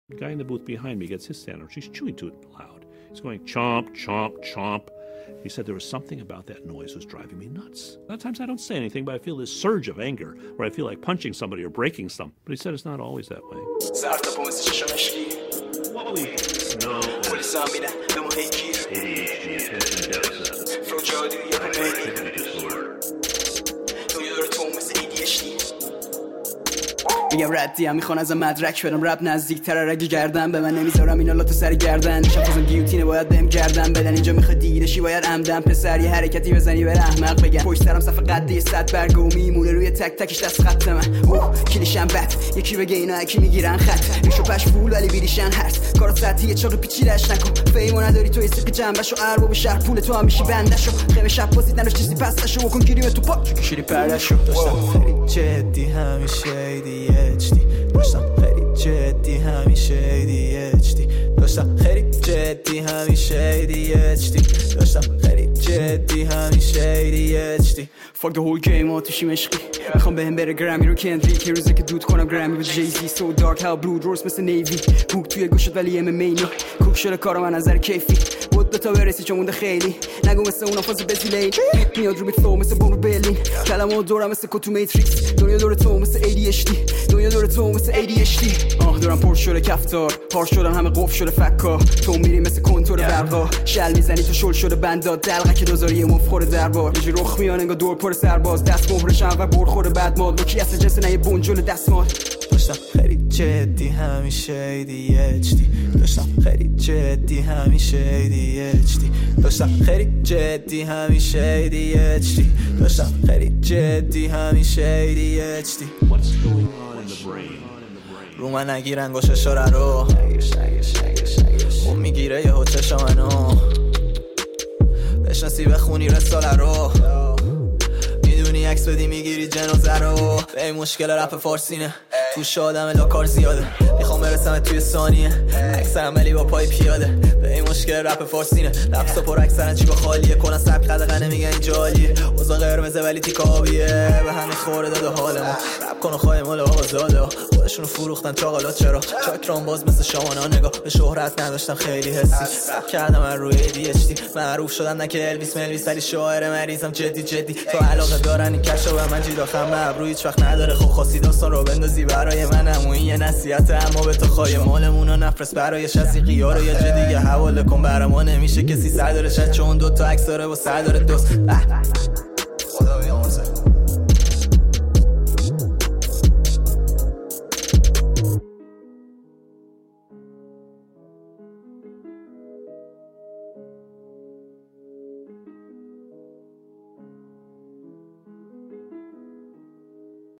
The guy in the booth behind me gets his sandwich. He's chewing too loud. He's going chomp, chomp, chomp. He said there was something about that noise was driving me nuts. A lot of times I don't say anything, but I feel this surge of anger where I feel like punching somebody or breaking something. But he said it's not always that way. Holy snow. میگم ردیم میخوان ازم مدرک بدم رب نزدیک تره رگی گردن به من نمیذارم اینا لاتو سر گردن میشم خودم گیوتینه باید بهم گردن بدن اینجا میخواد دیرشی باید عمدن پسر یه حرکتی بزنی بره احمق بگن پشت سرم صف قدی 100 برگو میمونه روی تک تکش دست خط من کلیشم بد یکی بگه اینا کی میگیرن خط میشو پش فول ولی بیریشن هست کارا سطحی چاق پیچیدهش نکن فیمو نداری تو سیق جنبشو ارباب شهر پول تو هم میشی بندشو خیمه شب پوزید نداش چیزی پسشو بکن گیریم تو پا کشیری پردشو داشتم جدی همیشه ADHD داشتم خیلی جدی همیشه ADHD داشتم خیلی جدی همیشه ADHD داشتم خیلی جدی همیشه ADHD Fuck the whole game آتیشیم عشقی میخوام بهم بره گرمی رو کندریک یه روزه که دود کنم گرمی به جیزی سو دارک هاو بلود روز مثل نیوی کوک توی گوشت ولی ام مینی کوک شده کارم از نظر کیفی بود تا برسی چون مونده خیلی نگو مثل اونا فاز بزیلی میاد رو میت فلو مثل بوم برلین کلمات دورم مثل کتو میتریکس دنیا دور تو مثل ADHD دنیا دور تو مثل ADHD دورم پر شده کفتار پار شدن همه قفل شده فکا تو میری مثل کنتور برقا شل میزنی تو شل شده بندا دلقه که دوزاری مفخور دربار یه رخ میان انگار دور پر سرباز دست مهرشم و برخور بعد مال لوکی اصل جنس نه یه بنجل دستمال داشتم خیلی جدی همیشه ADHD داشتم خیلی جدی همیشه ADHD داشتم خیلی جدی همیشه ADHD داشتم خیلی جدی همیشه ADHD What's going on in the brain? رو من نگیرن گوشه شاره رو اون میگیره یه چشا منو بشناسی بخونی رساله رو میدونی عکس بدی میگیری جنازه رو به این مشکل رپ فارسینه توش آدم لاکار زیاده میخوام برسم توی ثانیه اکثرم ولی با پای پیاده به این مشکل رپ فارسینه لفظا پر اکثرن چی با خالیه کنن سبک قدقنه میگن این جالیه اوضاع قرمزه ولی تیک آبیه به همین خورده داده حال ما رپ کن و خواهی مال آزاده خودشونو فروختن چاقالات چرا چاکران باز مثل شامانا نگاه به شهرت نداشتم خیلی حسی رپ کردم من روی ADHD معروف شدم نه که الویس ملویس ولی شاعر مریضم جدی تو علاقه دارن این کشو به من جید آخم ابرو هیچ وقت نداره خب خواستی داستان رو بندازی برای منم و این یه نصیحت اما به تو خواهی مالمونو نفرست برای شسیقی رو یه جا دیگه حواله کن برای ما نمیشه کسی سر داره شد چون دوتا عکس داره و سر داره دوست